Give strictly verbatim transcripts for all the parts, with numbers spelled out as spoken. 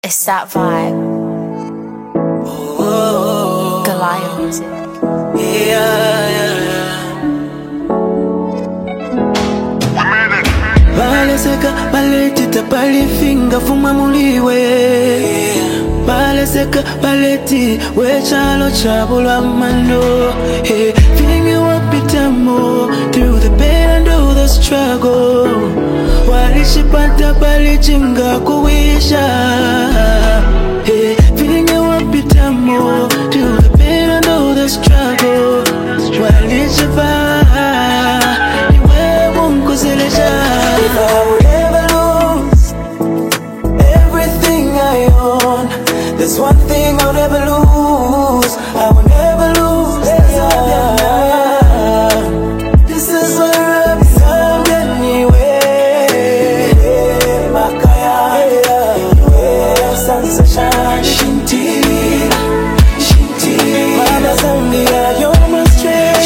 It's that vibe. Oh, Goliath music. yeah, yeah. Bale seka bale tita bale finga fuma muliwe. Bale seka bale ti we chalo chabula mano. Hey, feeling you up itamo through the pain and through the struggle. Walishipata bale jinga kuwisha. Hey, feeling you up itamo through the pain and through the struggle. Walishipata if I would ever lose everything I own, there's one thing I would ever lose. I would never lose. Yeah. This is where I'm from anyway. Makaya, where sunshine, Shinti, Shinti, Mama Zambia, you're my strength.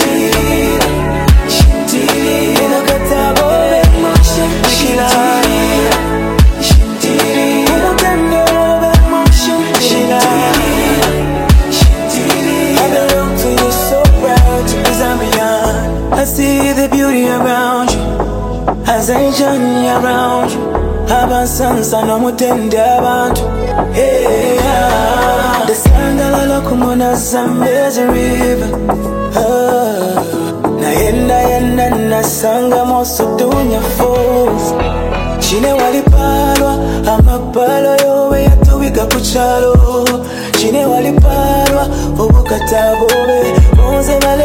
I see the beauty around you, as I journey around you. Abansansa no mutende abantu. Yeah, the sandalala kumona Zambezi river. Na yenda yenda na sanga moso dunya falls. Chine walipalwa amapalo yowe yatuwika kuchalo. Chine walipalwa obukatabobe. Monze